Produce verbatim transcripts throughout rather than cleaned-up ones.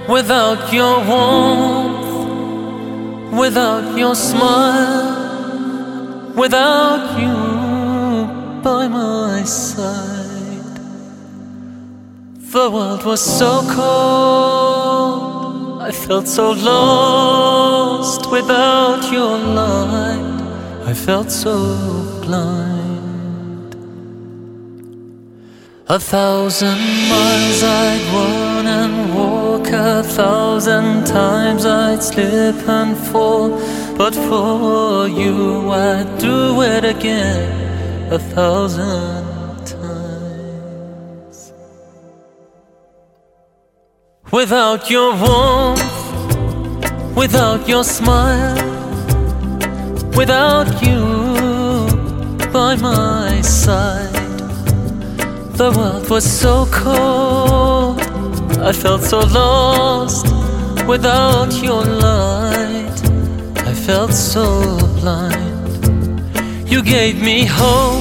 Without your warmth, without your smile, without you by my side, the world was so cold, I felt so lost. Without your light, I felt so blind. A thousand miles I'd run and walk, a thousand times I'd slip and fall, but for you I'd do it again a thousand times. Without your warmth, without your smile, without you by my side, the world was so cold, I felt so lost. Without your light, I felt so blind. You gave me hope,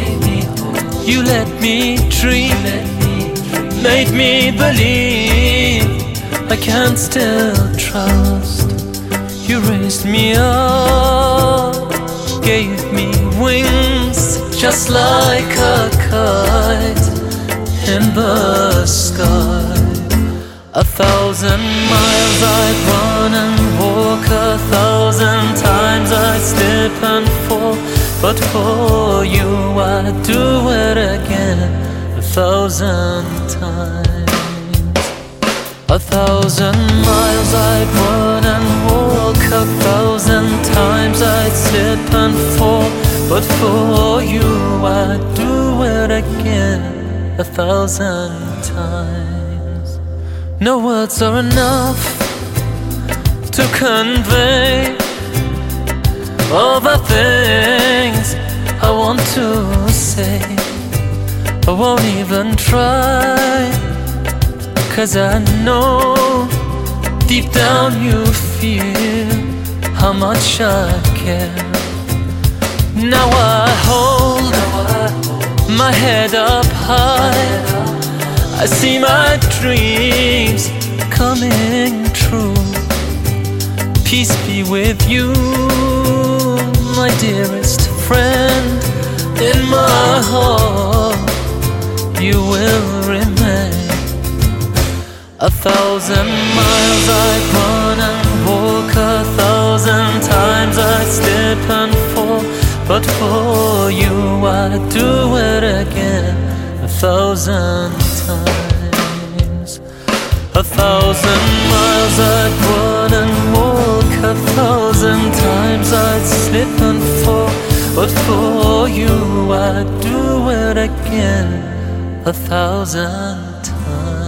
you let me dream, made me believe I can still trust. You raised me up, gave me wings, just like a kite in the sky. A thousand miles I'd run and walk, a thousand times I'd slip and fall, but for you I'd do it again a thousand times. A thousand miles I'd run and walk, a thousand times I'd slip and fall, but for you I'd do it again a thousand times. No words are enough to convey all the things I want to say. I won't even try, 'cause I know deep down you feel how much I care. Now I hold my head up high, I see my dreams coming true. Peace be with you, my dearest friend. In my heart you will remain. A thousand miles I'd run and walk, a thousand times I'd slip and fall, but for you I'd do it again a thousand times. A thousand miles I'd run and walk, a thousand times I'd slip and fall, but for you I'd do it again a thousand times.